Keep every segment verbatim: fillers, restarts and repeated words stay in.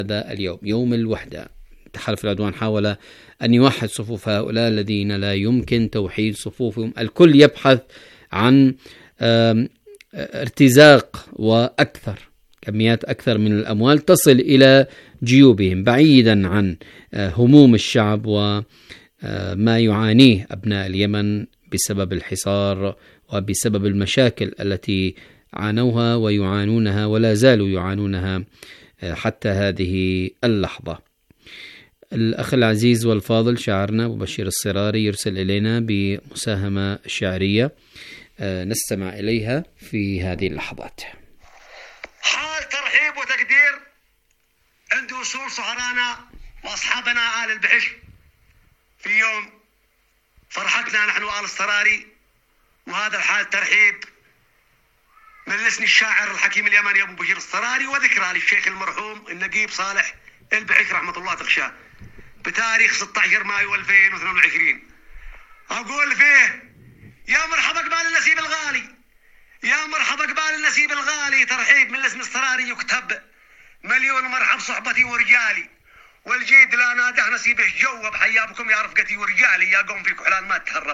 هذا اليوم يوم الوحدة. تحالف العدوان حاول أن يوحد صفوف هؤلاء الذين لا يمكن توحيد صفوفهم. الكل يبحث عن ارتزاق وأكثر، كميات أكثر من الأموال تصل إلى جيوبهم، بعيدا عن هموم الشعب وما يعانيه أبناء اليمن بسبب الحصار وبسبب المشاكل التي عانوها ويعانونها ولا زالوا يعانونها حتى هذه اللحظة. الأخ العزيز والفاضل شاعرنا أبو بشير الصراري يرسل إلينا بمساهمة شعرية نستمع إليها في هذه اللحظات. حال ترحيب وتقدير عند وصول صهرانا وأصحابنا آل البحش في يوم فرحتنا نحن آل الصراري، وهذا الحال ترحيب من لسن الشاعر الحكيم اليمني أبو بشير الصراري، وذكرى للشيخ المرحوم النقيب صالح البحش رحمة الله تغشاه بتاريخ ستة عشر مايو ألفين واثنين وعشرين. أقول فيه يا مرحبا قبال النسيب الغالي، يا مرحبا قبال النسيب الغالي، ترحيب من الاسم الصراري يكتب، مليون مرحب صحبتي ورجالي، والجيد لا ناده نسيبه جوب، حيابكم يا رفقتي ورجالي، يا قوم فيك حلال ما تهرب،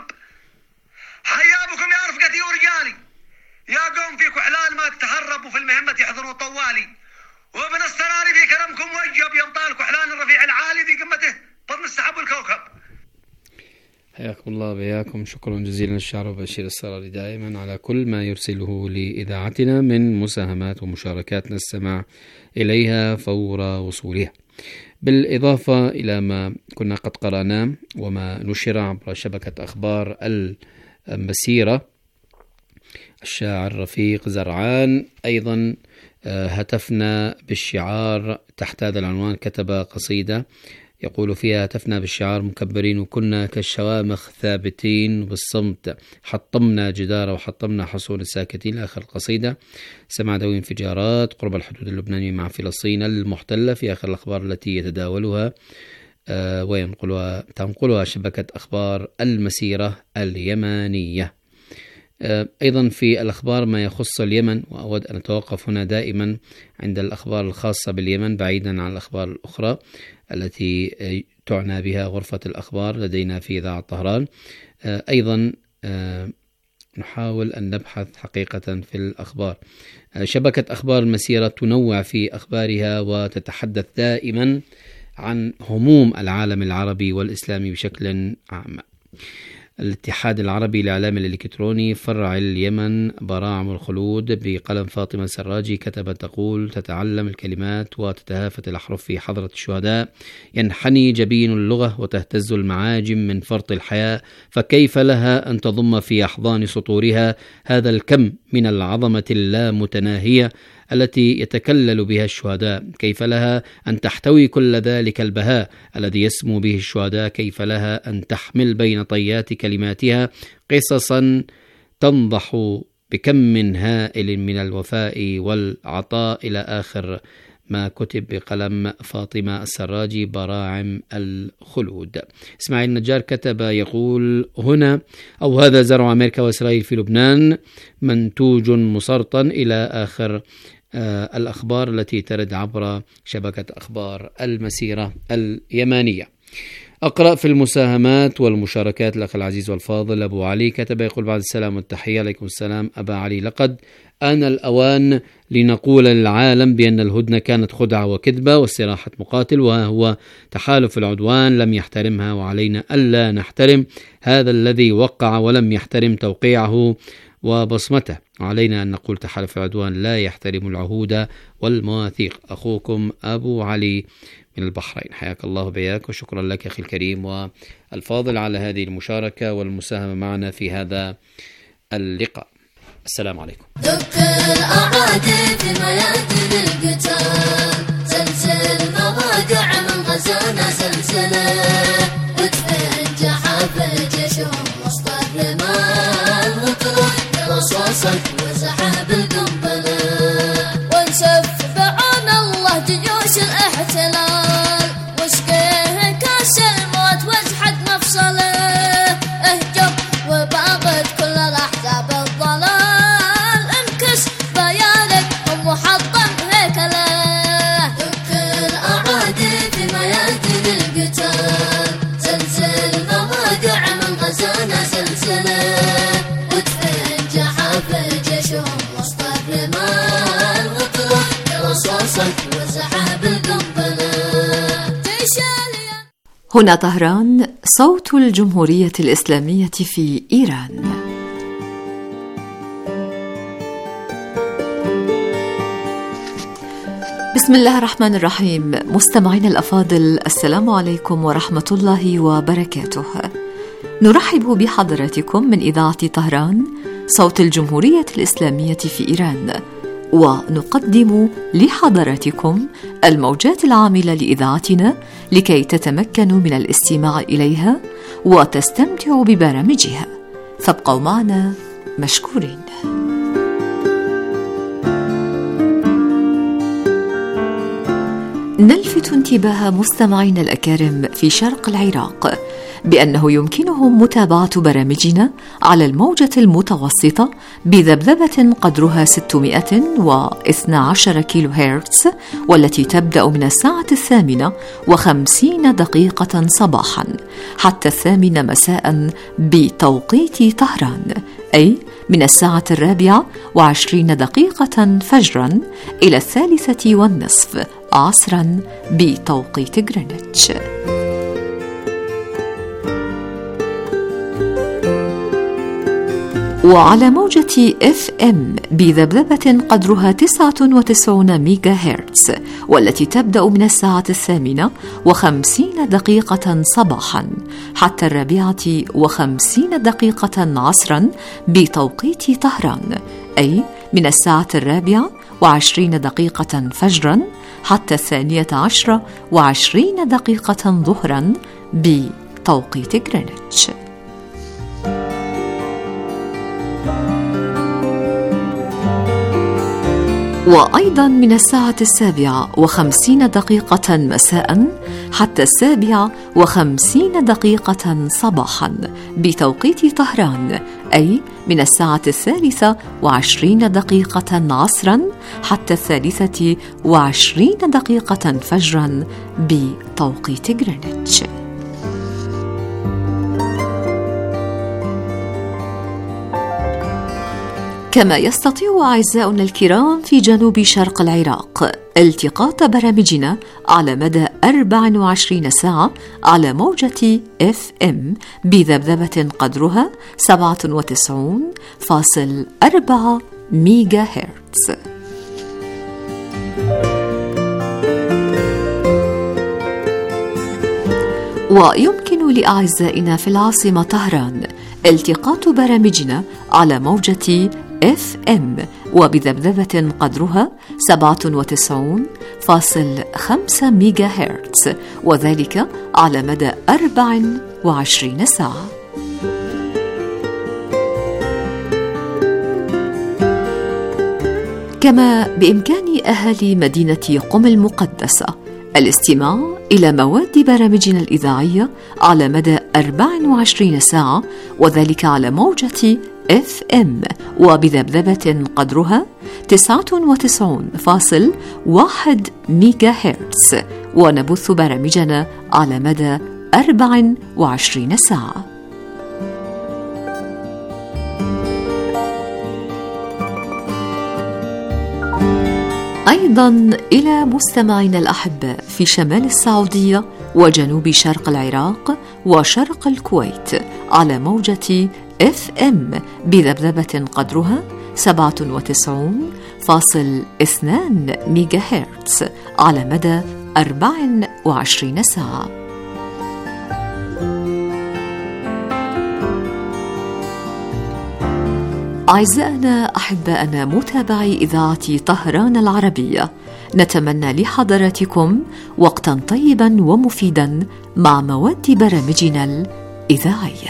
حيابكم يا رفقتي ورجالي، يا قوم فيك حلال ما تهرب، وفي المهمة يحضروا طوالي، وابن الصراري في كرمكم وجب، يمطالك حلال الرفيع العالي في قمته بطن السحاب والكوكب. حياكم الله وبياكم. شكرا جزيلا للشاعر أبو بشير الصراري دائما على كل ما يرسله لإذاعتنا من مساهمات ومشاركات نستمع إليها فور وصولها، بالإضافة إلى ما كنا قد قرأناه وما نشر عبر شبكة أخبار المسيرة. الشاعر رفيق زرعان أيضا هتفنا بالشعار تحت هذا العنوان، كتب قصيدة يقول فيها: هتفنا بالشعار مكبرين وكنا كالشوامخ ثابتين بالصمت، حطمنا جدار وحطمنا حصون الساكتين. آخر القصيدة: سمع دوي انفجارات قرب الحدود اللبنانية مع فلسطين المحتلة، في آخر الأخبار التي يتداولها آه وينقلها تنقلها شبكة أخبار المسيرة اليمنية. آه أيضا في الأخبار ما يخص اليمن، وأود أن أتوقف هنا دائما عند الأخبار الخاصة باليمن بعيدا عن الأخبار الأخرى التي تعنى بها غرفة الأخبار لدينا في إذاعة طهران. أيضا نحاول أن نبحث حقيقة في الأخبار. شبكة أخبار المسيرة تنوع في أخبارها وتتحدث دائما عن هموم العالم العربي والإسلامي بشكل عام. الاتحاد العربي للإعلام الإلكتروني فرع اليمن براعم الخلود بقلم فاطمة سراجي كتبت تقول: تتعلم الكلمات وتتهافت الأحرف في حضرة الشهداء، ينحني جبين اللغة وتهتز المعاجم من فرط الحياة، فكيف لها أن تضم في أحضان سطورها هذا الكم من العظمة اللامتناهية التي يتكلل بها الشهداء؟ كيف لها أن تحتوي كل ذلك البهاء الذي يسمو به الشهداء؟ كيف لها أن تحمل بين طيات كلماتها قصصا تنضح بكم هائل من الوفاء والعطاء، إلى آخر ما كتب بقلم فاطمة السراجي براعم الخلود. إسماعيل النجار كتب يقول: هنا أو هذا زرع أمريكا وإسرائيل في لبنان منتوج مسرطن، إلى آخر آه الأخبار التي ترد عبر شبكة أخبار المسيرة اليمانية. أقرأ في المساهمات والمشاركات. الأخ العزيز والفاضل أبو علي كتب يقول: بعد السلام والتحية. عليكم السلام أبا علي. لقد آن الأوان لنقول للعالم بأن الهدنة كانت خدعة وكذبة واستراحة مقاتل، وهو تحالف العدوان لم يحترمها، وعلينا ألا نحترم هذا الذي وقع ولم يحترم توقيعه وبصمته، وعلينا أن نقول تحالف العدوان لا يحترم العهود والمواثيق. أخوكم أبو علي من البحرين. حياك الله بياك، وشكرا لك أخي الكريم والفاضل على هذه المشاركة والمساهمة معنا في هذا اللقاء. السلام عليكم. دك الأعادي في ميادين القتال، زلزل مواقع من غزانا زلزلة، ادفن جحافل جيشهم وسط الرمال، وطرد رصاصك وزحف القنبلة، ونسف بعون الله جيوش الاحتلال، واسقيه كاس الموت وازحد مفصله، اهجر وباغت كل الاحزاب الضلال، انكس بيانك ومحطم هيكله، دك الأعادي هنا طهران، صوت الجمهورية الإسلامية في إيران. بسم الله الرحمن الرحيم. مستمعينا الأفاضل، السلام عليكم ورحمة الله وبركاته. نرحب بحضراتكم من إذاعة طهران، صوت الجمهورية الإسلامية في إيران، ونقدم لحضراتكم الموجات العاملة لإذاعتنا لكي تتمكنوا من الاستماع إليها وتستمتعوا ببرامجها. فابقوا معنا مشكورين. نلفت انتباه مستمعينا الأكارم في شرق العراق بأنه يمكنهم متابعة برامجنا على الموجة المتوسطة بذبذبة قدرها ستمائة واثني عشر كيلو هرتز، والتي تبدأ من الساعة الثامنة وخمسين دقيقة صباحا حتى الثامنة مساء بتوقيت طهران، أي من الساعة الرابعة وعشرين دقيقة فجرا إلى الثالثة والنصف عصرا بتوقيت غرينتش. وعلى موجة اف ام بذبذبة قدرها تسعة وتسعين ميجا هرتز، والتي تبدأ من الساعة الثامنة وخمسين دقيقة صباحا حتى الرابعة وخمسين دقيقة عصرا بتوقيت طهران، أي من الساعة الرابعة وعشرين دقيقة فجرا حتى الثانية عشرة وعشرين دقيقة ظهرا بتوقيت غرينتش. وأيضا من الساعة السابعة وخمسين دقيقة مساء حتى السابعة وخمسين دقيقة صباحا بتوقيت طهران، أي من الساعة الثالثة وعشرين دقيقة عصرا حتى الثالثة وعشرين دقيقة فجرا بتوقيت غرينتش. كما يستطيع أعزاؤنا الكرام في جنوب شرق العراق التقاط برامجنا على مدى أربع وعشرين ساعة على موجة اف ام بذبذبة قدرها سبعة وتسعين فاصلة أربعة ميجا هرتز. ويمكن لأعزائنا في العاصمة طهران التقاط برامجنا على موجة اف ام وبذبذبة قدرها سبعة وتسعين فاصلة خمسة ميجا هرتز، وذلك على مدى أربع وعشرين ساعة. كما بإمكان أهالي مدينة قم المقدسة الاستماع إلى مواد برامجنا الإذاعية على مدى أربع وعشرين ساعة، وذلك على موجة اف ام وبذبذبة قدرها تسعة وتسعين فاصلة واحد ميجا هرتز، ونبث برامجنا على مدى أربع وعشرين ساعة. أيضا إلى مستمعينا الأحباء في شمال السعودية وجنوب شرق العراق وشرق الكويت على موجة اف ام بذبذبة قدرها سبعة وتسعين فاصلة اثنين ميجا هرتز على مدى أربع وعشرين ساعة. أعزائنا أحبائنا متابعي إذاعة طهران العربية، نتمنى لحضراتكم وقتا طيبا ومفيدا مع مواد برامجنا الإذاعية.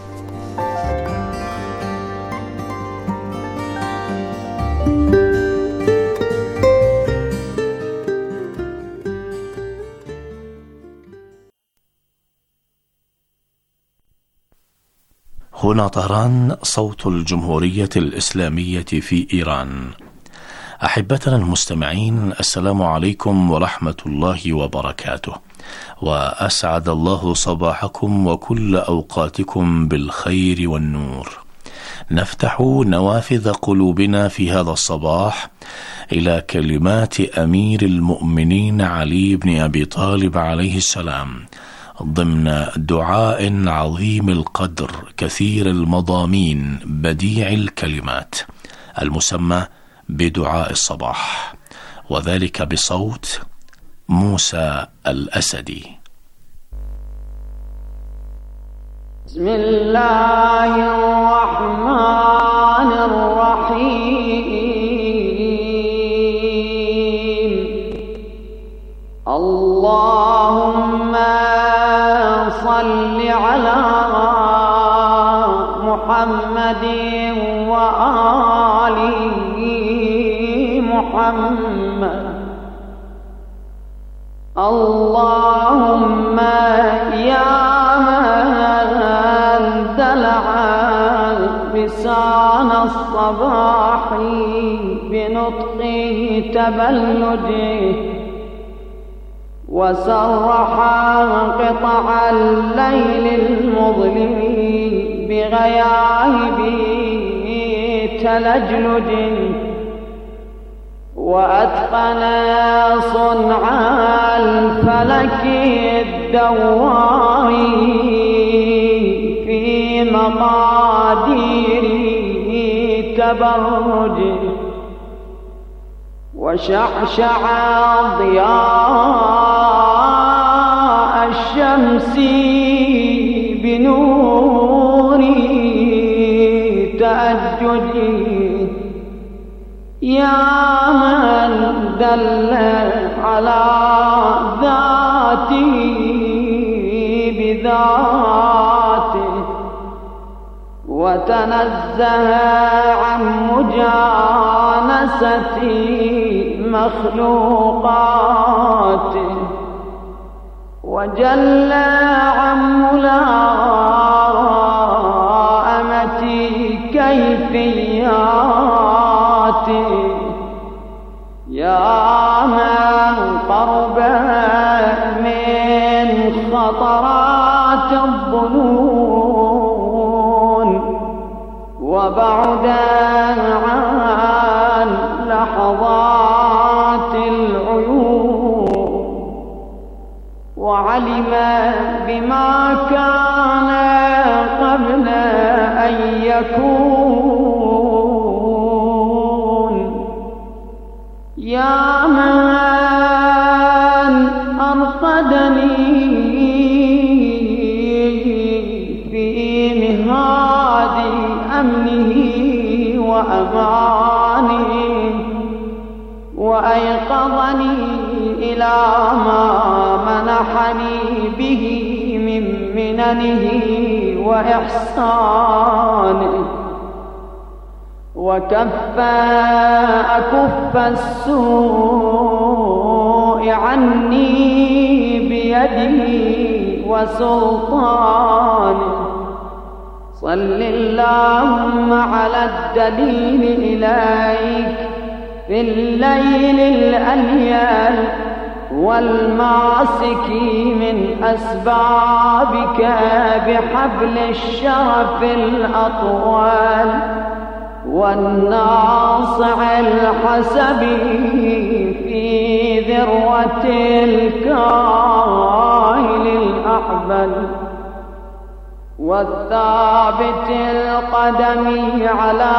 هنا طهران، صوت الجمهورية الإسلامية في إيران. أحبتنا المستمعين، السلام عليكم ورحمة الله وبركاته، وأسعد الله صباحكم وكل أوقاتكم بالخير والنور. نفتح نوافذ قلوبنا في هذا الصباح إلى كلمات أمير المؤمنين علي بن أبي طالب عليه السلام ضمن دعاء عظيم القدر كثير المضامين بديع الكلمات المسمى بدعاء الصباح، وذلك بصوت موسى الأسدي. بسم الله الرحمن الرحيم. اللهم صل على محمد وآل محمد. اللهم يا من دلع لسان الصباح بنطق تبلده، وسرح قطع الليل المظلم بغياهب تلجلج، وأتقن صنع الفلك الدواري في مقادير تبرج، وشعشع ضياء الشمس بنور تأجج، يا من دل على ذاته بذاته، وتنزه عن مجانسة مخلوقاته، وجل عن ملائمة كيفياته، يا من قرب من خطرات الظنون، وبعد عن لحظات العيون، وعلم بما كان قبل أن يكون، يا من أرقدني في مهاد أمنه وأمانه، وأيقظني إلى ما منحني به من مننه وإحسانه، وكف أكف السوء عني بيده وسلطانه. صل اللهم على الدليل إليك في الليل الأليل والماسك من أسبابك بحبل الشرف الأطول، والناصع الحسب في ذروة الكاهل الأحبل، والثابت القدم على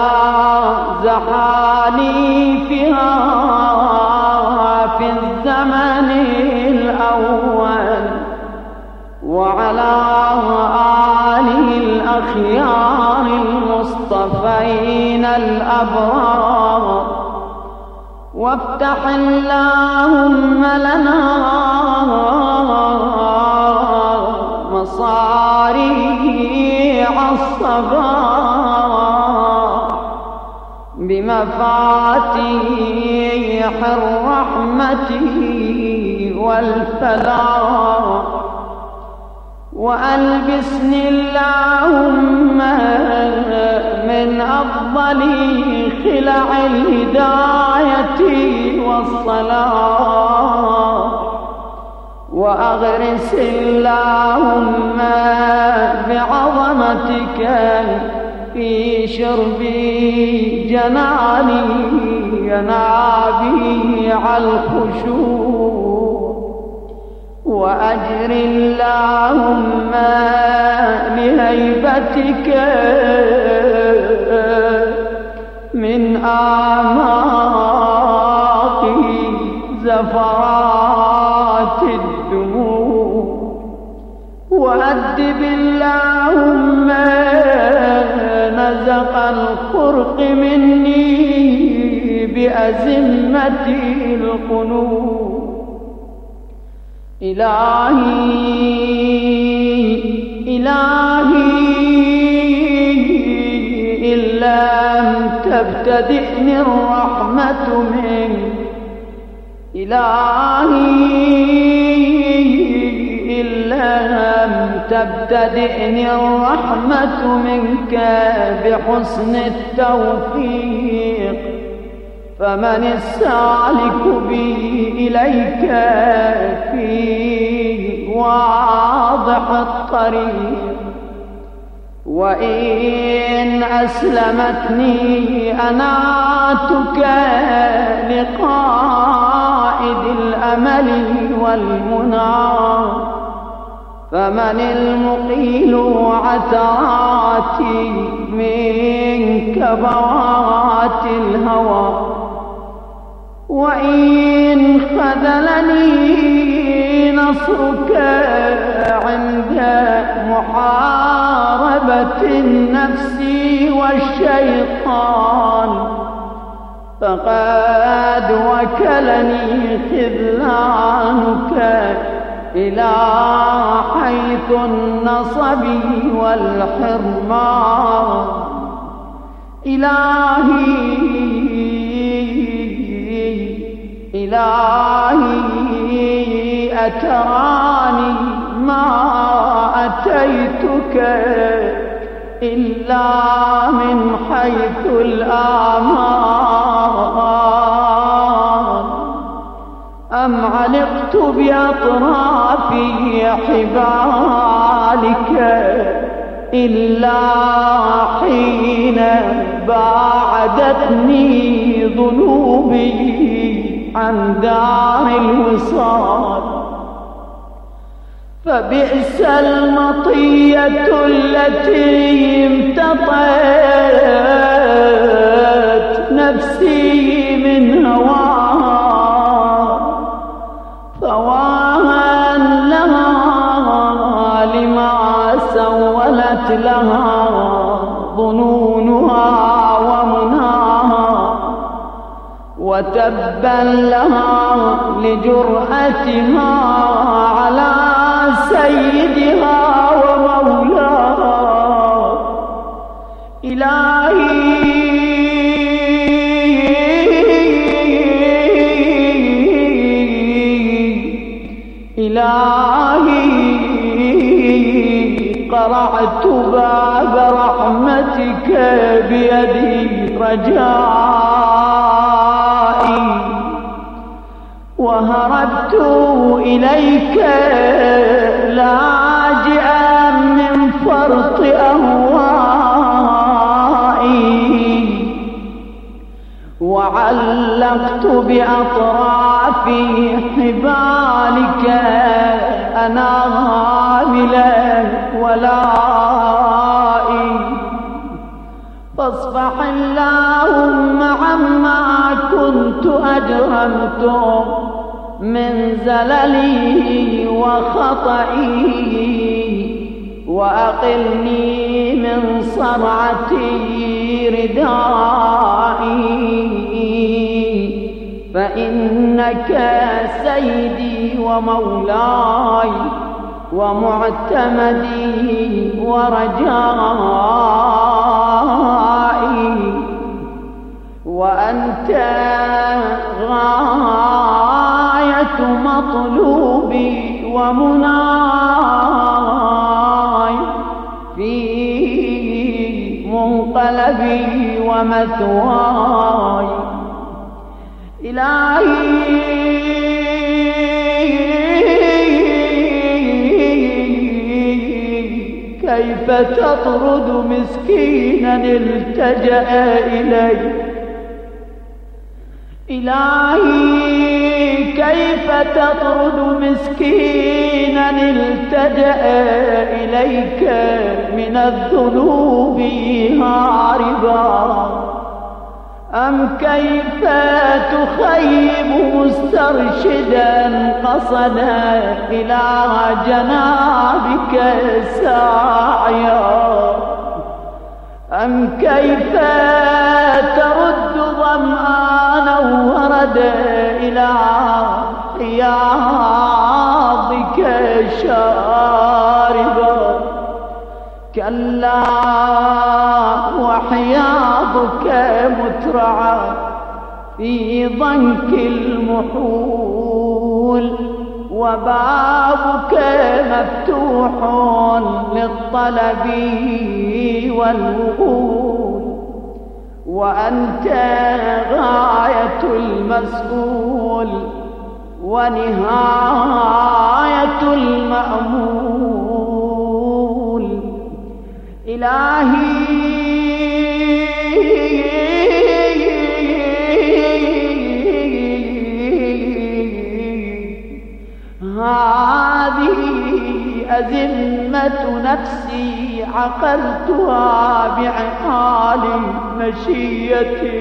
زحاليفها في الزمن الأول، وعلى آله الأخيار المصطفين الأبرار. وافتح اللهم لنا مصاريع الصباح بمفاتيح الرحمة والفلاح، وألبسني اللهم من أفضل خلع الهداية والصلاح، وأغرس اللهم بعظمتك في شرب جناني ينابيع الخشوع، وأجر اللهم لهيبتك من أعماق زفرات الدموع، وأدب اللهم نزق الخرق مني بأزمة القلوب. إلهي إلهي إن لم تبتدئني الرحمة منك، إلهي إن لم تبتدئني الرحمة منك بحسن التوفيق، فمن السالك بي إليك في واضح الطريق، وإن أسلمتني أناتك لقائد الأمل والمنى، فمن المقيل عثراتي من كبوات الهوى، وإن خذلني نصرك عند محاربة النفس والشيطان، فقد وكلني خذلانك إلى حيث النصب والحرمان. إلهي إلهي أتراني ما أتيتك إلا من حيث الآمال، أم علقت بأطراف حبالك إلا حين باعدتني ذنوبي عن دار الوصال. فبئس المطية التي امتطت نفسي من هواها، فواها لها لما سولت لها ظنونها ومناها، وتبا لها لجرأتها على سيدها ومولاها. إلهي إلهي قرعت باب رحمتك بيدي رجائي، وهربت إليك لاجئا من فرط أهوائي، وعلقت بأطراف حبالك أنامل ولائي. فاصفح اللهم عما كنت أجرمت من زللي وخطئي، وأقلني من صرعتي ردائي، فإنك سيدي ومولاي ومعتمدي ورجائي، وأنت غاية مطلوبي ومناي في منقلبي ومثواي. إلهي كيف تطرد مسكينا التجأ إليك؟ إلهي كيف تطرد مسكينا التجأ إليك من الذنوب هاربا، أم كيف تخيب مسترشدا قصدا إلى جنابك ساعيا، أم كيف ترد ظمآنا وردا إلى حياضك شاربا. كلا وحياضك مترعى في ضنك المحول، وبابك مفتوح للطلب والوغول، وأنت غاية المسؤول ونهاية المأمول. إلهي هذه أزمة نفسي عقلتها بعقال مشيتي،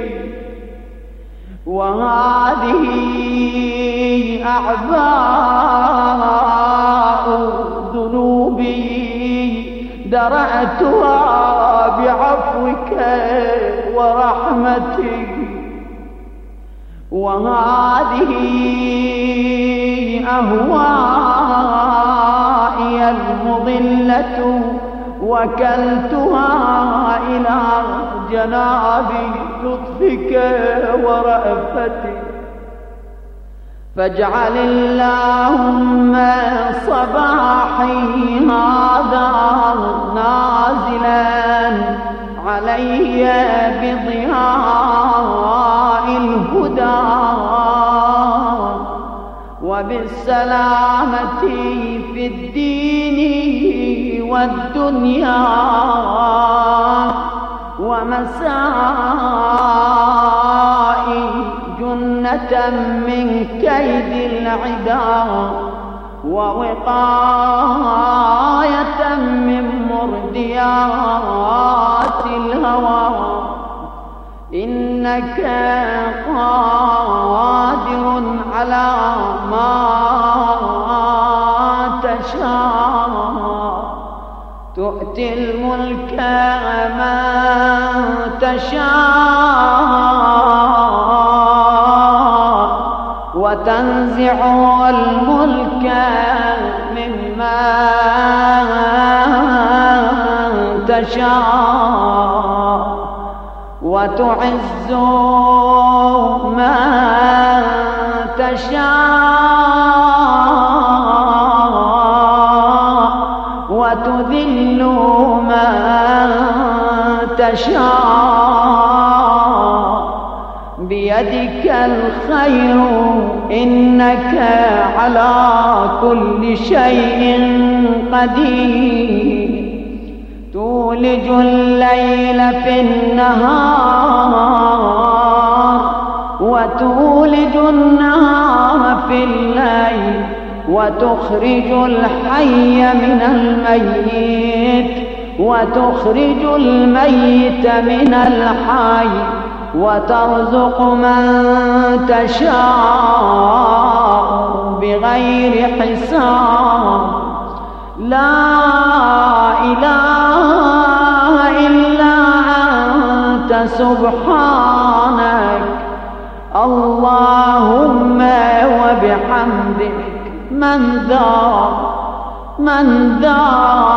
وهذه أعباء ذنوبي درأتها بعفوك ورحمتك، وهذه أهوائي المضلة وكلتها إلى جناب لطفك ورأفتك. فاجعل اللهم صباحي هذا نازلا علي بضياء الهدى وبالسلامة في الدين والدنيا، ومسائي جنة من كيد العدا، ووقاية من مرديات الهوى. إنك قادر على ما تشاء، تؤتي الملك من تشاء، وتنزع الملك ممن تشاء، وتعز من تشاء، وتذل من تشاء، بيدك الخير إنك على كل شيء قدير. تولج الليل في النهار، وتولج النهار في الليل، وتخرج الحي من الميت، وتخرج الميت من الحي، وترزق من تشاء بغير حساب. لا إله إلا أنت سبحانك، اللهم وبحمدك. من ذا من ذا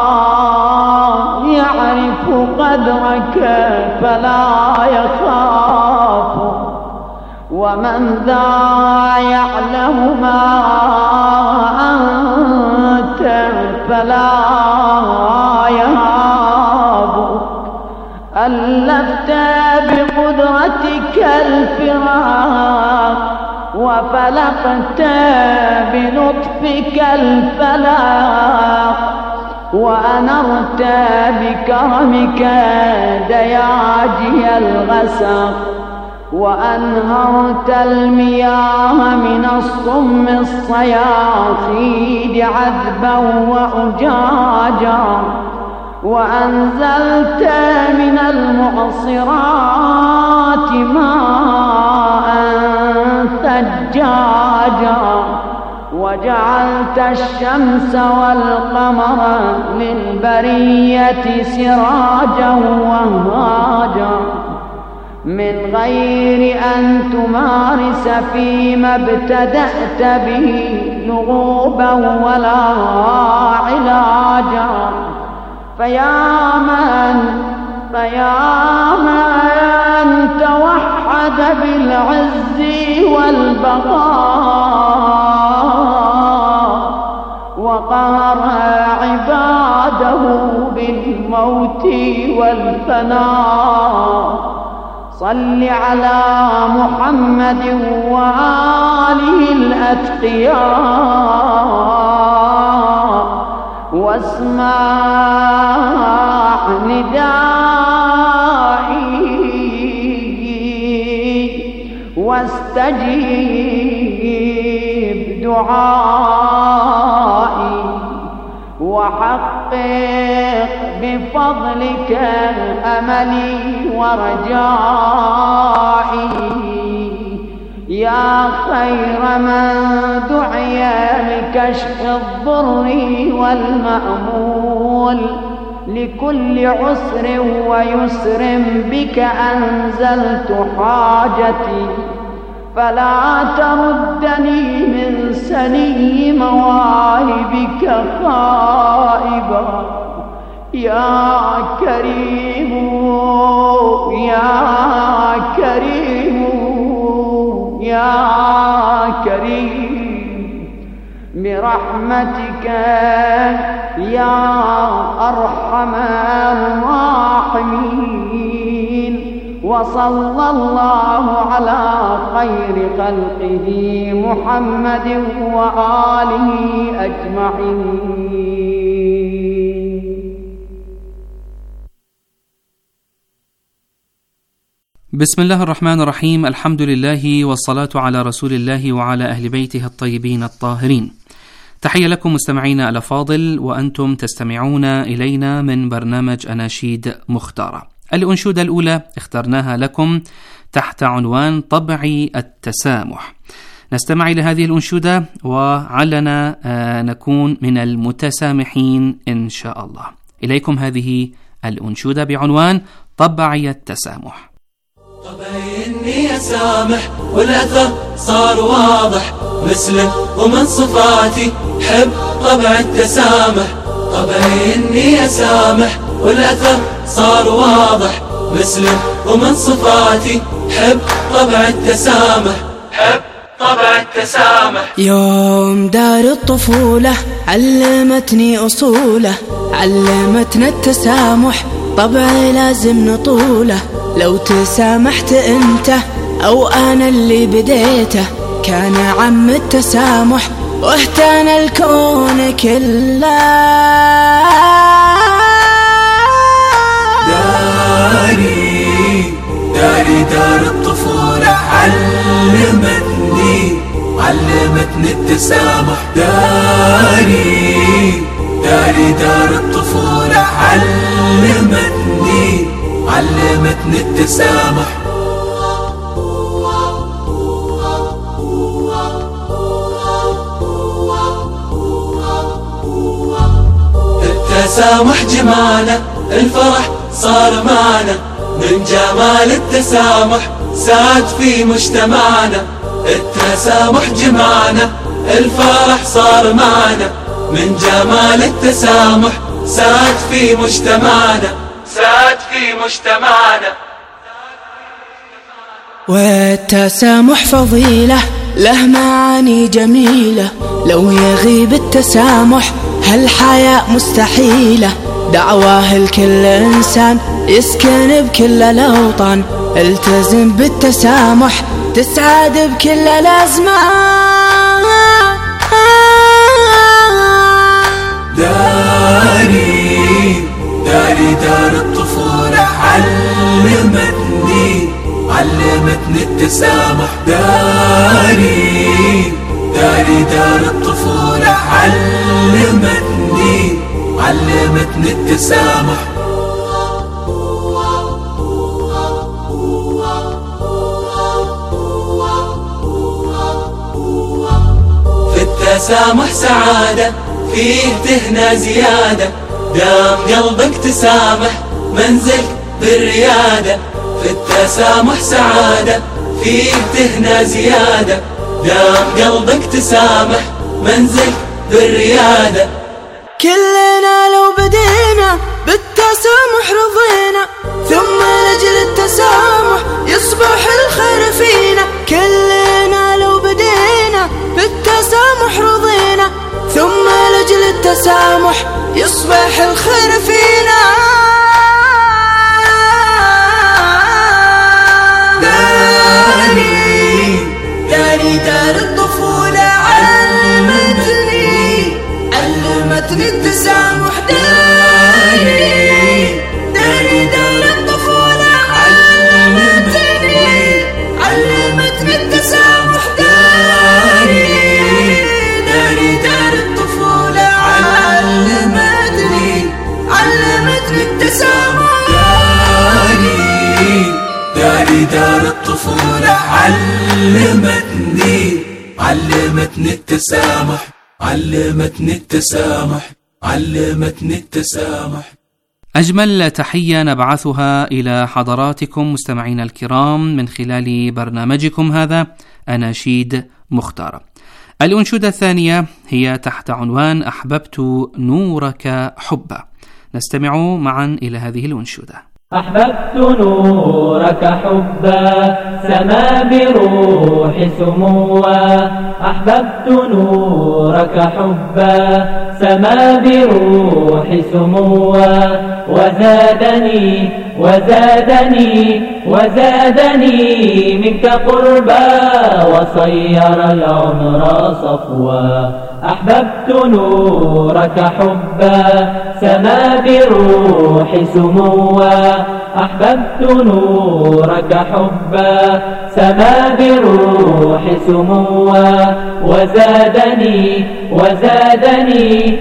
يعرف قدرك فلا يخاف، ومن ذا يعلم ما أنت فلا يهاب. ألفت بقدرتك الفراق، وفلقت بلطفك الفلاق، وأنرت بكرمك دياجي الغسق، وأنهرت المياه من الصم الصياصيد عذبا وأجاجا، وأنزلت من المعصرات ماء ثجاجا، وجعلت الشمس والقمر للبرية سراجا وهاجا، من غير أن تمارس فيما ابتدأت به لغوبا ولا علاجا. فيا من فيا من توحد بالعز والبقاء، وقهر عباده بالموت والفناء، صل على محمد وآله الأتقياء، واسمع ندائي واستجيب دعائي، وحقق بفضلك أملي ورجائي، يا خير من دعي لكشف الضر والمأمول لكل عسر ويسر، بك أنزلت حاجتي، فلا تردني من سني مواهبك خائبا. يا كريم يا كريم يا كريم، برحمتك يا أرحم الراحمين، وصلى الله على خير خلقه محمد وآله أجمعين. بسم الله الرحمن الرحيم، الحمد لله والصلاة على رسول الله وعلى أهل بيته الطيبين الطاهرين. تحية لكم مستمعينا الأفاضل، وأنتم تستمعون إلينا من برنامج أناشيد مختارة. الأنشودة الأولى اخترناها لكم تحت عنوان طبعي التسامح. نستمع إلى هذه الأنشودة وعلنا نكون من المتسامحين إن شاء الله. إليكم هذه الأنشودة بعنوان طبعي التسامح. طبعي إني أسامح والأثر صار واضح، مسلم ومن صفاتي حب طبع التسامح. طبعي إني أسامح والأثر صار واضح، مسلم ومن صفاتي حب طبع التسامح، حب طبع التسامح. يوم دار الطفولة علمتني أصوله، علمتنا التسامح طبعي لازم نطوله. لو تسامحت انت او انا اللي بديته، كان عم التسامح واهتنى الكون كله. داري داري دار الطفولة علمتني علمتني التسامح. داري داري دار الطفولة علمتني علمتني التسامح. التسامح جماله، الفرح صار معنا، من جمال التسامح ساد في مجتمعنا. التسامح جمعنا، الفرح صار معنا، من جمال التسامح ساد في مجتمعنا، ساد في مجتمعنا. والتسامح فضيلة له معاني جميلة، لو يغيب التسامح هالحياة مستحيلة. دعواه لكل إنسان يسكن بكل الأوطان، التزم بالتسامح تسعد بكل الأزمان. داري داري دار الطفولة علمتني علمتني التسامح. داري داري دار الطفولة علمتني متن التسامح. في التسامح سعادة، فيه تهنى زيادة، دام قلبك تسامح منزلك بالريادة. في التسامح سعادة، فيه تهنى زيادة، دام قلبك تسامح منزلك بالريادة. كلنا لو بدينا بالتسامح رضينا، ثم لأجل التسامح يصبح الخير فينا. كلنا لو بدينا بالتسامح رضينا، ثم لأجل التسامح يصبح الخير فينا. داري داري دار الطفولة علمتني، علمتني التسامح. داري داري دار الطفولة علمتني، علمتني التسامح. داري داري دار الطفولة علمتني، علمتني التسامح. داري داري دار الطفولة علمتني، علمتني التسامح، علمتني التسامح، علمتني التسامح. أجمل تحية نبعثها إلى حضراتكم مستمعينا الكرام من خلال برنامجكم هذا أناشيد مختارة. الأنشودة الثانية هي تحت عنوان أحببت نورك حبا. نستمع معا إلى هذه الأنشودة. أحببت نورك حبا، سما بروح سموا. أحببت نورك حبا، سما بروح سموا. وزادني وزادني وزادني منك قربا، وصير العمر صفوا. أحببت نورك حبا، سما بروح سموا. أحببت نورك حبا، سما بروح سموا. وزادني وزادني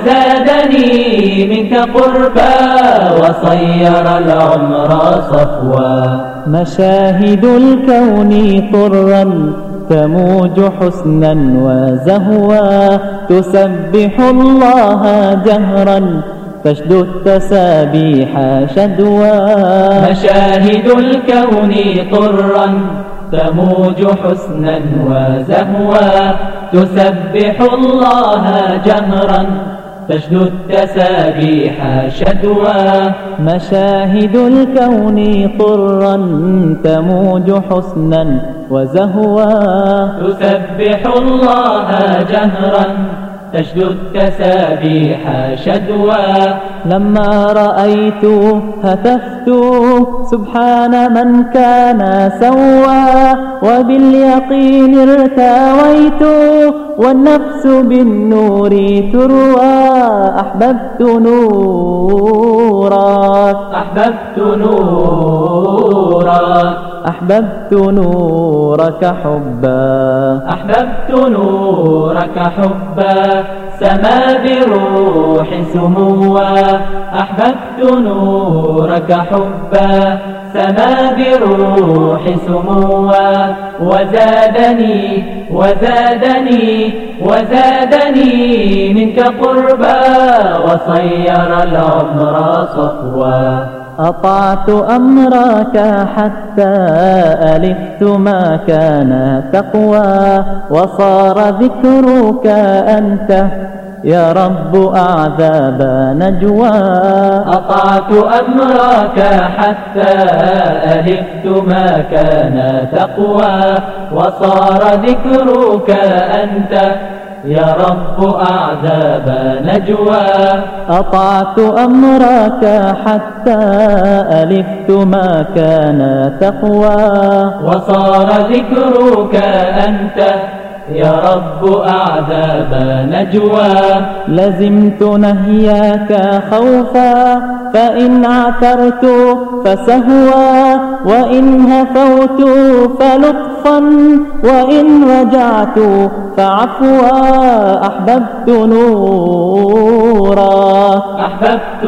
وزادني منك قربا، وصير العمر صفوا. مشاهد الكون طرا تموج حسنا وزهوا، تسبح الله جهرا تشدو التسابيح شدوا. مشاهد الكون طرا تموج حسنا وزهوا، تسبح الله جهرا تشدو التسابيح شدوا. مشاهد الكون طرا تموج حسنا وزهوا، تسبح الله جهرا تشدو التسابيح شدوا. لما رأيت هتفت سبحان من كان سوى، وباليقين ارتويت والنفس بالنور تروى. أحببت نورك أحببت نورك أحببت نورك حبا. أحببت نورك حبا، سما بروح سموا. أحببت نورك حبا، سما بروح سموا. وزادني وزادني وزادني منك قربا، وصير العمر صفوا. أطعت أمرك حتى ألفت ما كان تقوى، وصار ذكرك أنت يا رب أعذاب نجوى. أطعت أمرك حتى ألفت ما كان تقوى، وصار ذكرك أنت يا رب أعذاب نجوى. أطعت أمرك حتى ألفت ما كان تقوى، وصار ذكرك أنت يا رب أعذاب نجوى. لزمت نهياك خوفا فإن عثرت فسهوا، وإن هفوت فلطفا، وإن رجعت فعفوا. أحببت نورا أحببت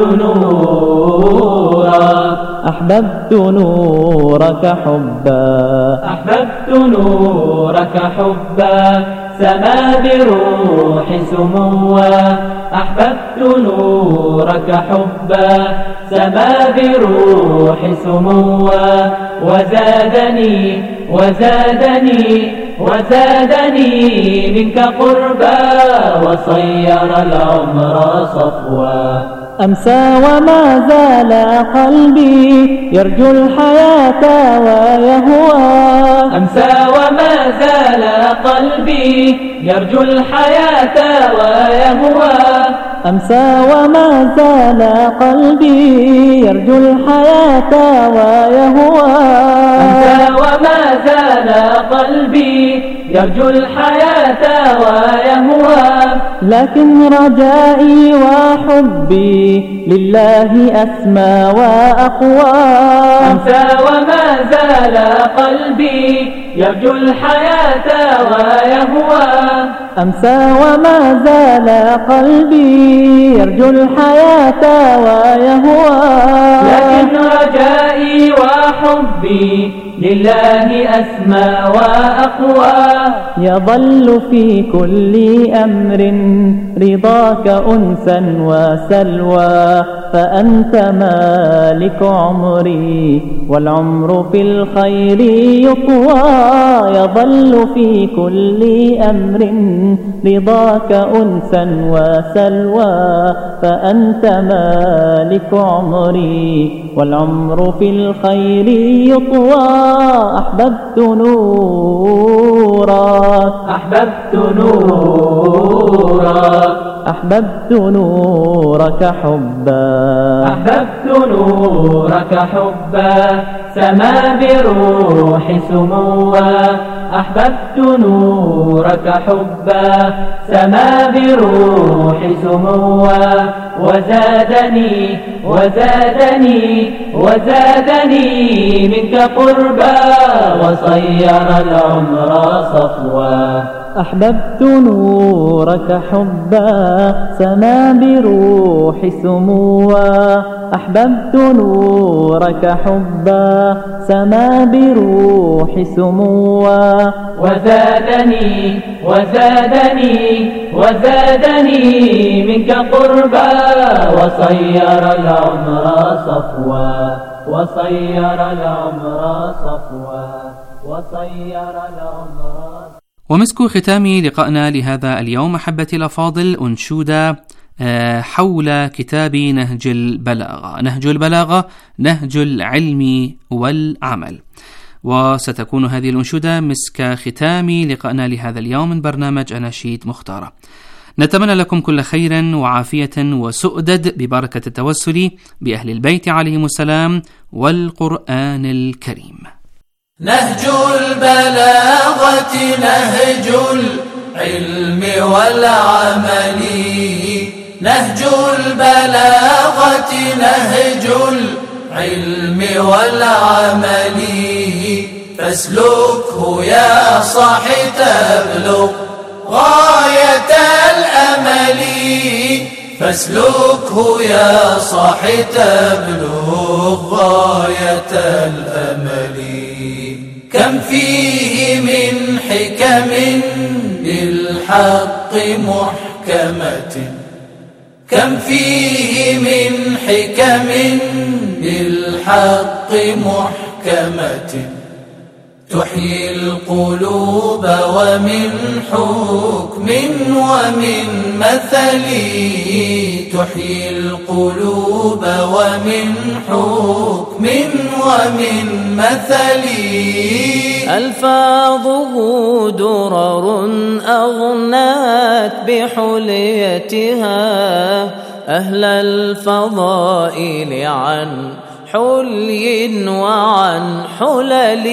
نورا أحببت نورك حبا أحببت نورك حبا سما بروح سموا. أحببت نورك حبا سما بروح سموا. وزادني وزادني وزادني منك قربا، وصير العمر صفوا. أمسى وما زال قلبي يرجو الحياة ويهوى. أمسى وما زال قلبي يرجو الحياة ويهوى. أمسى وما زال قلبي يرجو الحياة ويهوى. أمسى وما زال قلبي يرجو الحياة ويهوى. لكن رجائي وحبي لله أسمى وأقوى. أمسى وما زال قلبي يرجو الحياة ويهوى. أمسى وما زال قلبي يرجو الحياة ويهوى. لكن رجائي وحبي لله أسمى وأقوى. يظل في كل أمر رضاك أنسا وسلوى، فأنت مالك عمري والعمر في الخير يطوى. يظل في كل أمر رضاك أنسا وسلوى، فأنت مالك عمري والعمر في الخير يطوى. أحببت نورا أحببت نورا أحببت نورك حبا أحببت نورك حبا سما بروح سموا. أحببت نورك حبا سما بروح سموا. وزادني وزادني وزادني منك قربا، وصير العمر صفوا. أحببت نورك حبا سما بروح سموا. أحببت نورك حبا سما بروح سموا. وزادني وزادني وزادني منك قربا، وصير العمر صفوا. وصير العمر صفوا. وصير العمر. ومسك ختام لقائنا لهذا اليوم أحبتي الأفاضل أنشودة حول كتاب نهج البلاغة. نهج البلاغة نهج العلم والعمل. وستكون هذه الأنشودة مسك ختام لقائنا لهذا اليوم من برنامج أناشيد مختارة. نتمنى لكم كل خير وعافية وسؤدد ببركة التوسل بأهل البيت عليهم السلام والقرآن الكريم. نهج البلاغة نهج العلم والعمل. نهج البلاغة نهج العلم والعمل. فاسلكه يا صاح تبلغ غاية الأمل. فاسلكه يا صاح تبلغ غاية الأمل. كم فيه من حكم للحق محكمة. كم فيه من حكم للحق محكمة. تحيي القلوب ومن حكم ومن مثل. تحيي القلوب ومن حكم ومن مثل. ألفاظه درر أغنات بحليتها أهل الفضائل عن حلي وعن حلل.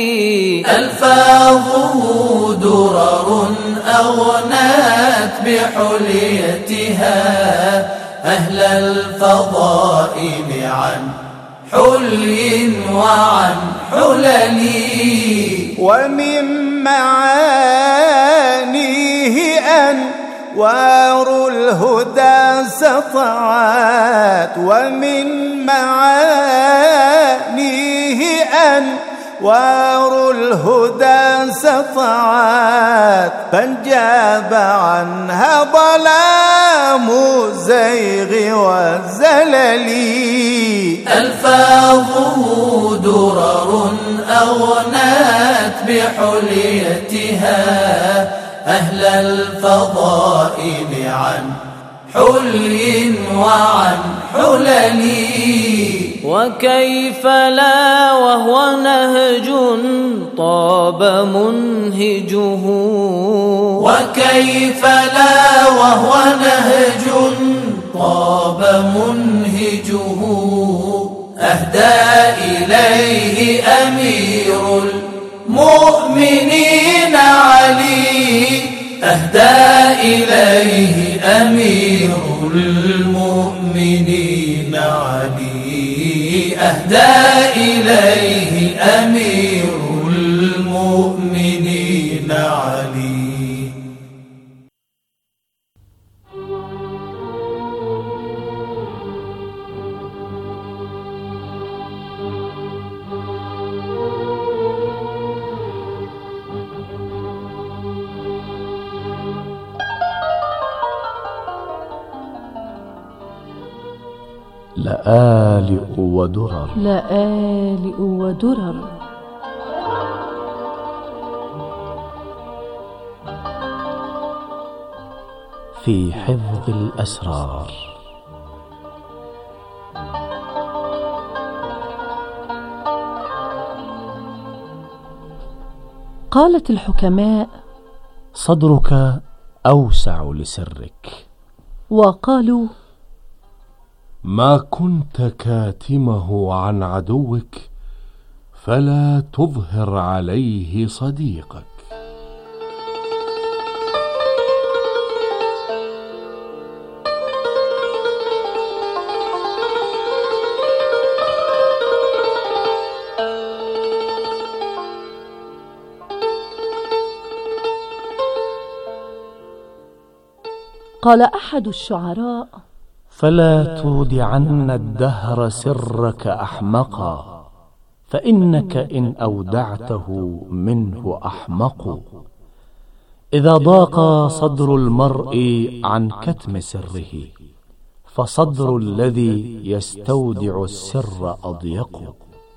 ألفاظه درر أغنات بحليتها أهل الفضائل عن حلي وعن حلل. ومن معانيه أنوار الهدى سطعت، ومن معانيه أنوار الهدى سطعت، فانجاب عنها ظلام الزيغ والزلل. ألفاظه درر أغنات بحليتها أهل الفضائل عن حلي وعن حلل. وكيف لا وهو نهج طاب منهجه، وكيف لا وهو نهج طاب منهجه أهدى إليه أمير المؤمنين علي، أهدى إليه أمير المؤمنين علي، أهدى إليه أمير المؤمنين علي. لآلئ ودرر، لآلئ ودرر، في حفظ الأسرار. قالت الحكماء: صدرك أوسع لسرك. وقالوا: ما كنت كاتمه عن عدوك فلا تظهر عليه صديقك. قال أحد الشعراء: فلا تودعن الدهر سرك أحمقا، فإنك إن أودعته منه أحمق. إذا ضاق صدر المرء عن كتم سره، فصدر الذي يستودع السر أضيق.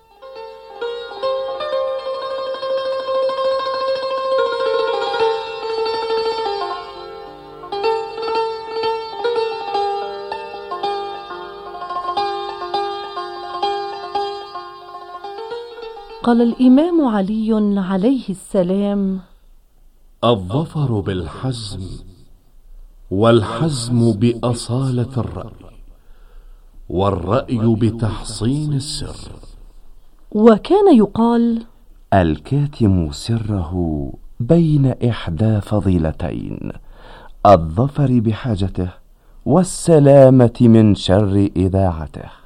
قال الإمام علي عليه السلام: الظفر بالحزم، والحزم بأصالة الرأي، والرأي بتحصين السر. وكان يقال: الكاتم سره بين إحدى فضيلتين، الظفر بحاجته والسلامة من شر إذاعته.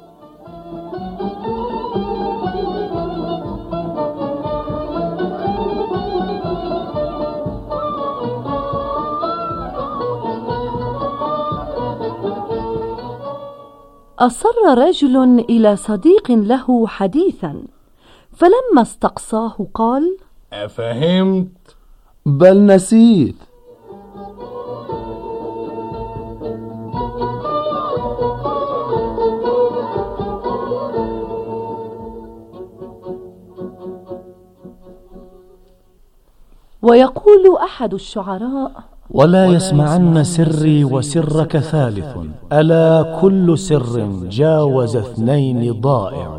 أصر رجل إلى صديق له حديثا، فلما استقصاه قال: أفهمت؟ بل نسيت. ويقول أحد الشعراء: ولا يسمعن سري وسرك ثالث، ألا كل سر جاوز اثنين ضائع.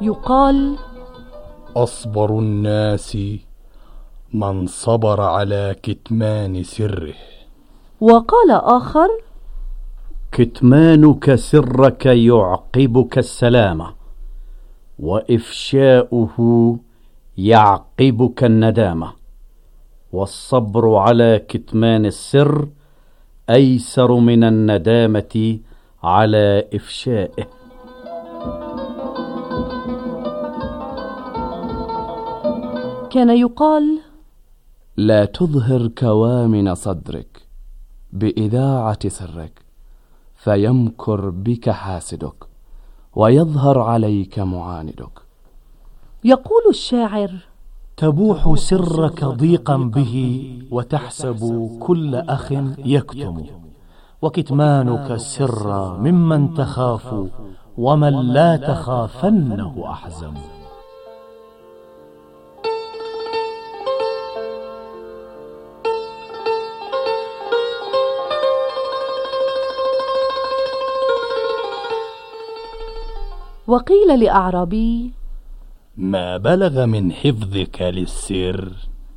يقال: أصبر الناس من صبر على كتمان سره. وقال آخر: كتمانك سرك يعقبك السلامة، وإفشاؤه يعقبك الندامة، والصبر على كتمان السر أيسر من الندامة على إفشائه. كان يقال: لا تظهر كوامن صدرك بإذاعة سرك، فيمكر بك حاسدك ويظهر عليك معاندك. يقول الشاعر: تبوح سرك ضيقا به، وتحسب كل أخ يكتم، وكتمانك السر ممن تخاف، ومن لا تخافنه أحزم. وقيل لأعرابي: ما بلغ من حفظك للسر؟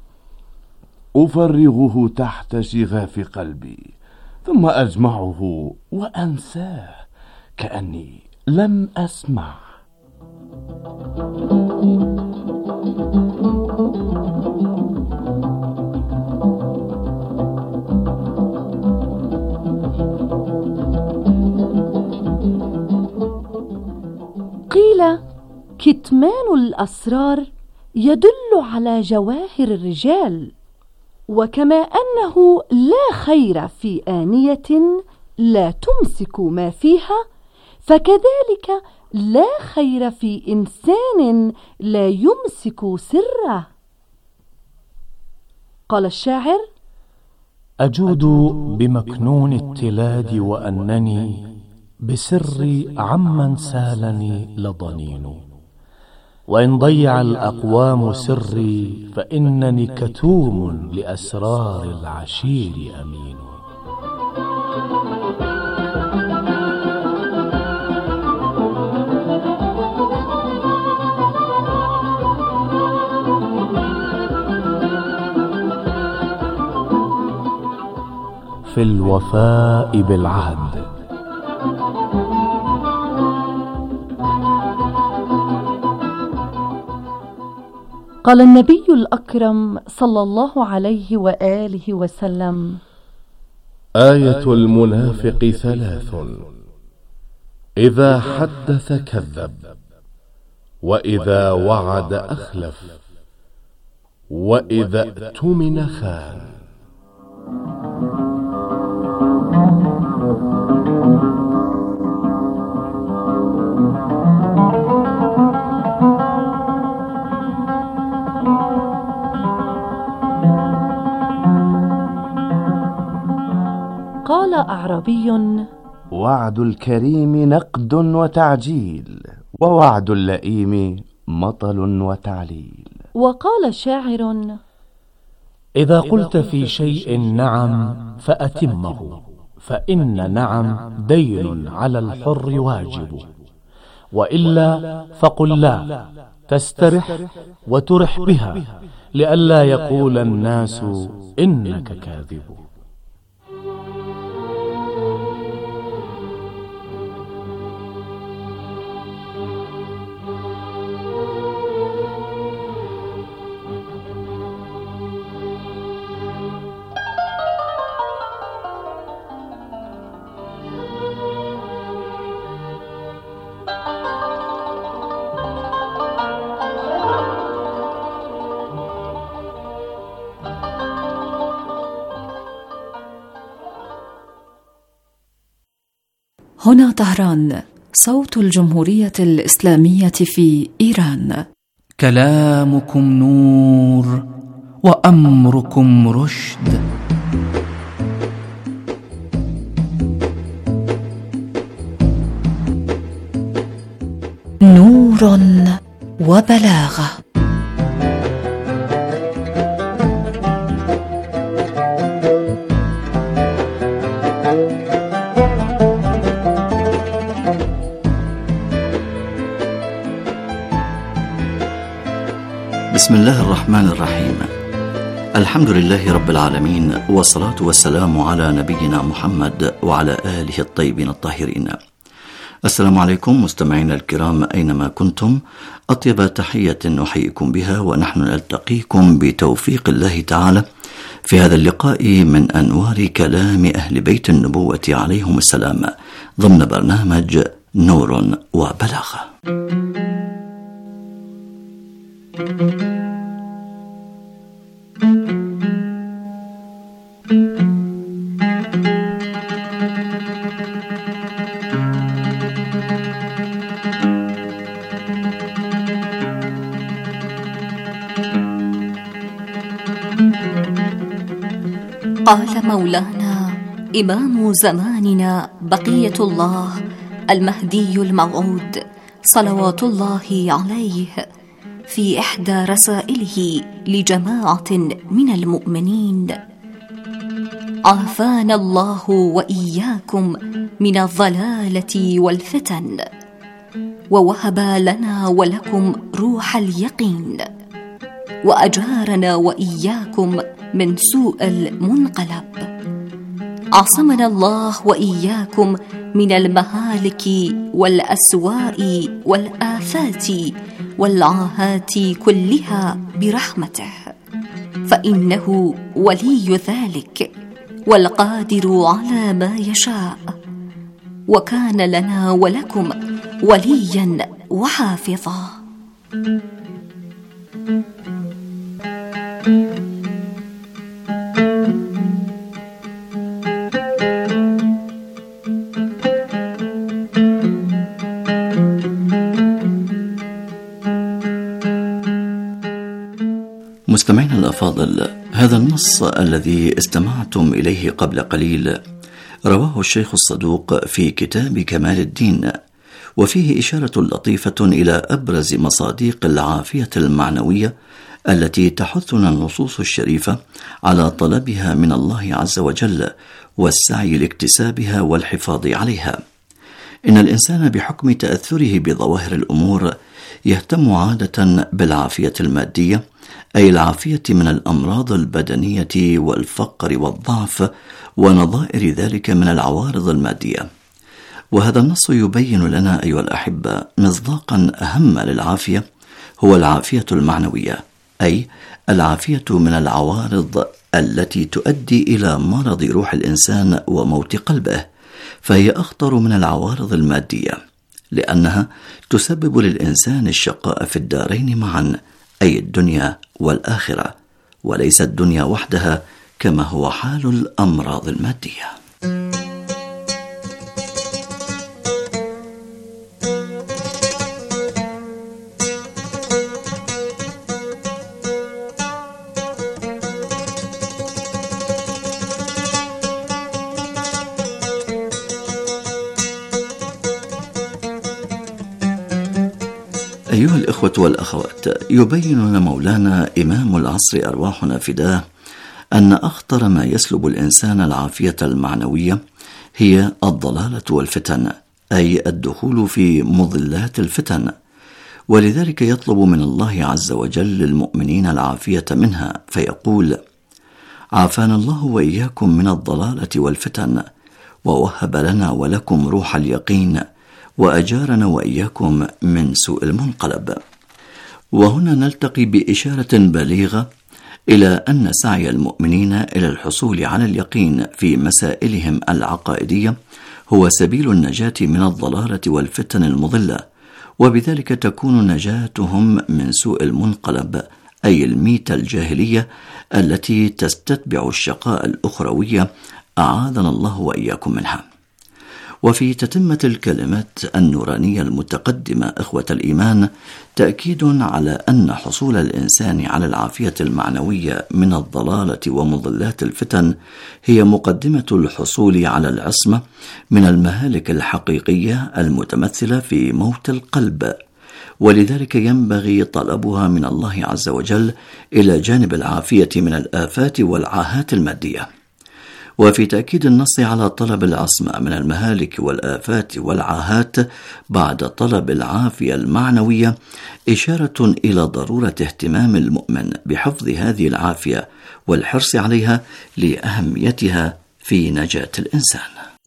أفرغه تحت شغاف قلبي، ثم أجمعه وأنساه كأني لم أسمع. قيل: كتمان الأسرار يدل على جواهر الرجال، وكما أنه لا خير في آنية لا تمسك ما فيها، فكذلك لا خير في إنسان لا يمسك سره. قال الشاعر: أجود بمكنون التلاد، وأنني بسري عمن سالني لضنين، وإن ضيع الأقوام سري، فإنني كتوم لأسرار العشير أمين. في الوفاء بالعهد. قال النبي الأكرم صلى الله عليه وآله وسلم: آية المنافق ثلاث: إذا حدث كذب، وإذا وعد أخلف، وإذا اؤتمن خان. قال أعرابي: وعد الكريم نقد وتعجيل، ووعد اللئيم مطل وتعليل. وقال شاعر: إذا قلت في شيء نعم فأتمه، فإن نعم دين على الحر واجب، وإلا فقل لا، تسترح وترح بها، لئلا يقول الناس إنك كاذب. هنا طهران، صوت الجمهورية الإسلامية في إيران. كلامكم نور وأمركم رشد. نور وبلاغة. بسم الله الرحمن الرحيم. الحمد لله رب العالمين، والصلاة والسلام على نبينا محمد وعلى آله الطيبين الطاهرين. السلام عليكم مستمعينا الكرام أينما كنتم، أطيب تحية نحييكم بها، ونحن نلتقيكم بتوفيق الله تعالى في هذا اللقاء من أنوار كلام أهل بيت النبوة عليهم السلام، ضمن برنامج نور وبلاغة. قال مولانا إمام زماننا بقية الله المهدي الموعود صلوات الله عليه في إحدى رسائله لجماعة من المؤمنين: عافانا الله وإياكم من الضلالة والفتن، ووهب لنا ولكم روح اليقين، وأجارنا وإياكم من سوء المنقلب. عصمنا الله وإياكم من المهالك والأسواء والآفات والعاهات كلها برحمته، فإنه ولي ذلك والقادر على ما يشاء، وكان لنا ولكم وليا وحافظا. مستمعينا الأفاضل، هذا النص الذي استمعتم إليه قبل قليل رواه الشيخ الصدوق في كتاب كمال الدين، وفيه إشارة لطيفة إلى أبرز مصادق العافية المعنوية التي تحثنا النصوص الشريفة على طلبها من الله عز وجل والسعي لاكتسابها والحفاظ عليها. إن الإنسان بحكم تأثره بظواهر الأمور يهتم عادة بالعافية المادية، أي العافية من الأمراض البدنية والفقر والضعف ونظائر ذلك من العوارض المادية. وهذا النص يبين لنا أيها الأحبة مصداقا أهم للعافية، هو العافية المعنوية، أي العافية من العوارض التي تؤدي إلى مرض روح الإنسان وموت قلبه، فهي أخطر من العوارض المادية، لأنها تسبب للإنسان الشقاء في الدارين معا، أي الدنيا والآخرة، وليس الدنيا وحدها كما هو حال الأمراض المادية. أيها الإخوة والأخوات، يبين لنا مولانا إمام العصر أرواحنا فداه أن أخطر ما يسلب الإنسان العافية المعنوية هي الضلالة والفتن، أي الدخول في مضلات الفتن، ولذلك يطلب من الله عز وجل للمؤمنين العافية منها، فيقول: عافانا الله وإياكم من الضلالة والفتن، ووهب لنا ولكم روح اليقين، وأجارنا وإياكم من سوء المنقلب. وهنا نلتقي بإشارة بليغة إلى أن سعي المؤمنين إلى الحصول على اليقين في مسائلهم العقائدية هو سبيل النجاة من الضلالة والفتن المضلة، وبذلك تكون نجاتهم من سوء المنقلب، أي الميتة الجاهلية التي تستتبع الشقاء الأخروية، أعاذنا الله وإياكم منها. وفي تتمة الكلمات النورانية المتقدمة إخوة الإيمان تأكيد على أن حصول الإنسان على العافية المعنوية من الضلالة ومضلات الفتن هي مقدمة الحصول على العصمة من المهالك الحقيقية المتمثلة في موت القلب، ولذلك ينبغي طلبها من الله عز وجل إلى جانب العافية من الآفات والعاهات المادية. وفي تأكيد النص على طلب العصمة من المهالك والآفات والعاهات بعد طلب العافية المعنوية إشارة إلى ضرورة اهتمام المؤمن بحفظ هذه العافية والحرص عليها لأهميتها في نجاة الإنسان.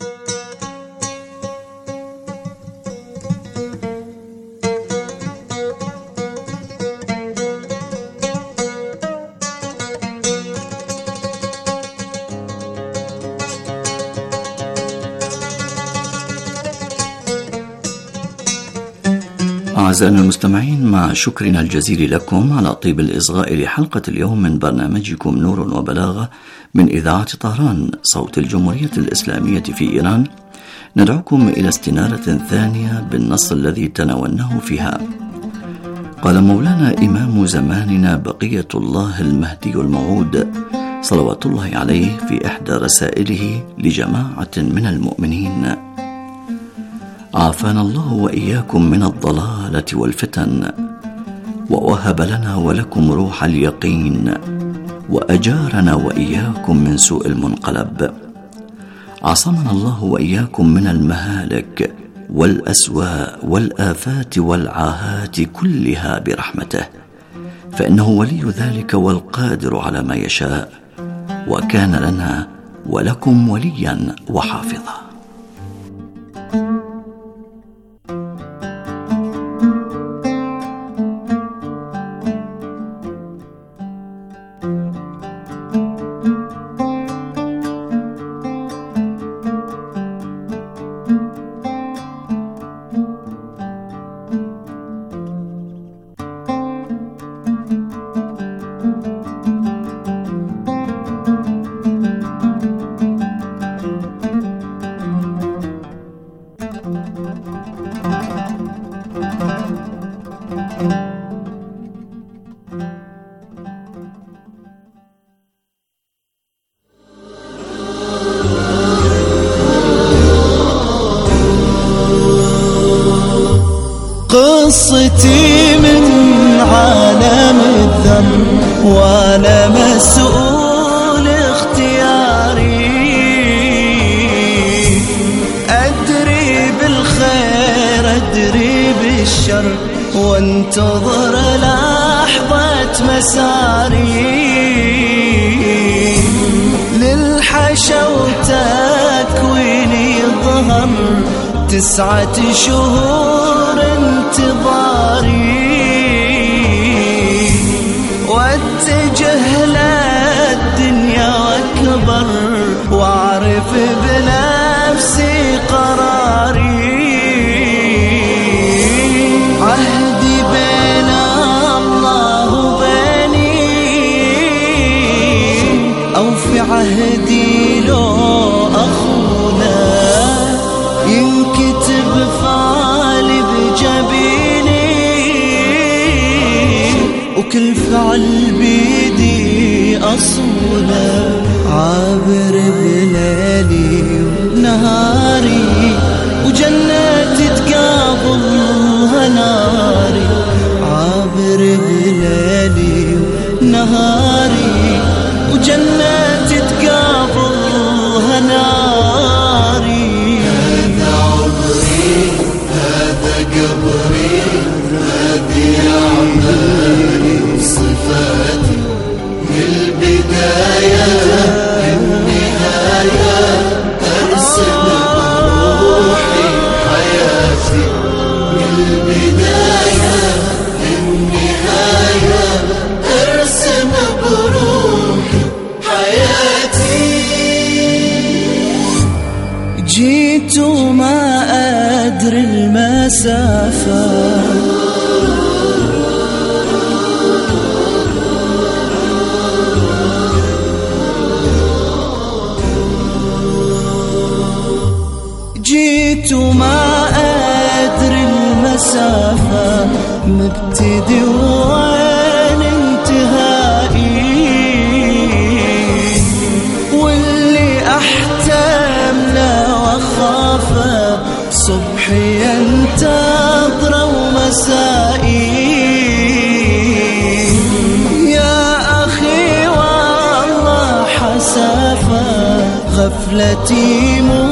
أعزائنا المستمعين، مع شكرنا الجزيل لكم على طيب الإصغاء لحلقة اليوم من برنامجكم نور وبلاغة من إذاعة طهران صوت الجمهورية الإسلامية في إيران، ندعوكم إلى استنارة ثانية بالنص الذي تناولناه فيها. قال مولانا إمام زماننا بقية الله المهدي الموعود صلوات الله عليه في إحدى رسائله لجماعة من المؤمنين: عافانا الله وإياكم من الضلالة والفتن، ووهب لنا ولكم روح اليقين، وأجارنا وإياكم من سوء المنقلب. عصمنا الله وإياكم من المهالك والأسواء والآفات والعاهات كلها برحمته، فإنه ولي ذلك والقادر على ما يشاء، وكان لنا ولكم وليا وحافظا. قصتي من عالم الذنب وانا مسؤول اختياري، ادري بالخير ادري بالشر وانتظر لحظة مساري. للحشا وتكويني ظهر تسعة شهور انتظاري، واتجه للدنيا واكبر واعرف بنفسي قراري. عهدي بين الله وبيني، او في عهدي لو اخونا ينكتب فعلي بجبيني، وكل فعل بيدي أصوله. عابر بليلي ونهاري وجنتي تقابلها ناري، عابر بليلي ونهاري وجنتي تقابلها ناري. هذا عمري هذا قبري هذه أعمالي وصفاتي، من البداية للنهاية أرسم بروحي حياتي، من البداية للنهاية أرسم بروحي حياتي. جيت وما أدري المسافة، جيت وما أدري المسافة، مبتدي وين انتهائي، واللي أحتم له وأخافه صبحي ينتظر ومسائي. يا أخي والله حسافة غفلتي